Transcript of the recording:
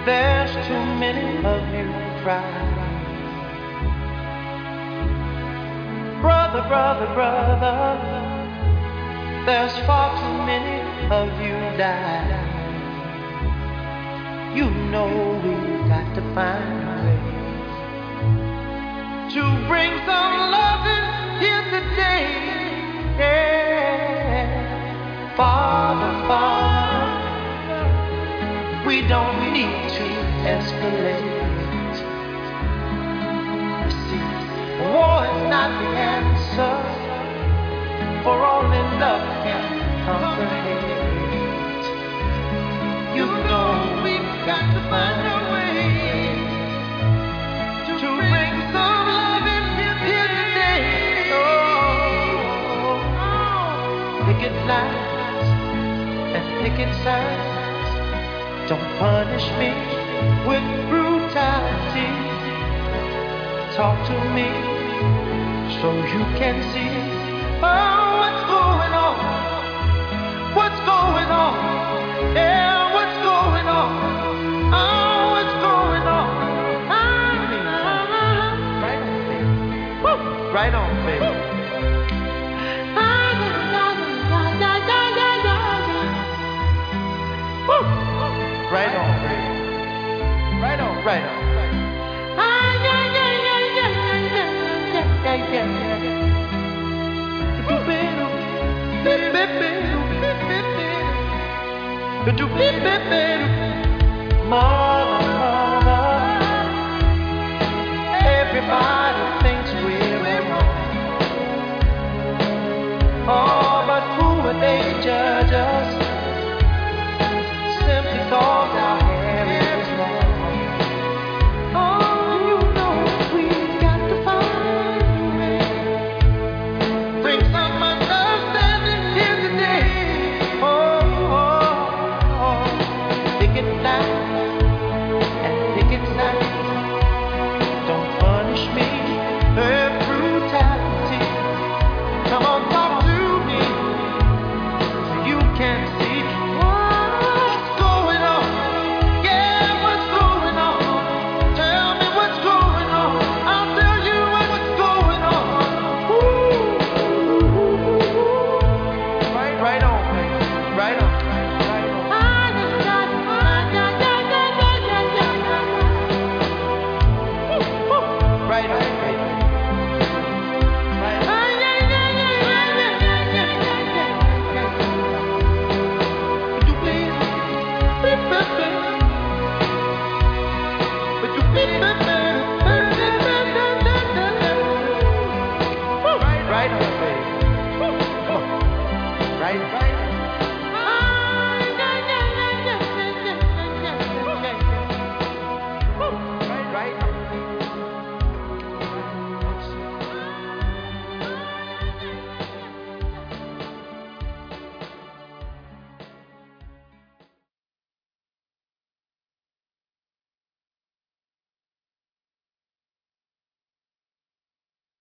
There's too many of you cry. Brother, brother, brother, there's far too many of you die. You know we've got to find a way to bring some loving here today. Yeah. Father, Father, we don't need to escalate. See, war is not the answer, for only love can conquer hate. You know we've got to find a way to bring some love in here today. Oh, picket lines and picket signs. Don't punish me with brutality. Talk to me so you can see. Oh, what's going on? What's going on? Yeah, what's going on? Oh, what's going on? Right on, baby. Woo. Right on, baby. Woo. Right on, baby. Right on, right on. Mother, mother, everybody thinks we're wrong. Oh, but who would they judge us? Simply cause our hair is long. Oh, you know we got to find a way. Bring some understanding here today. Picket lines and picket signs. Don't punish me with brutality. Come on, talk to me so you can see what's going on. Yeah, what's going on? Tell me what's going on. I'll tell you what's going on. Ooh. Right on, baby. Right on. Right on, baby. Right on, baby. Come on. Right.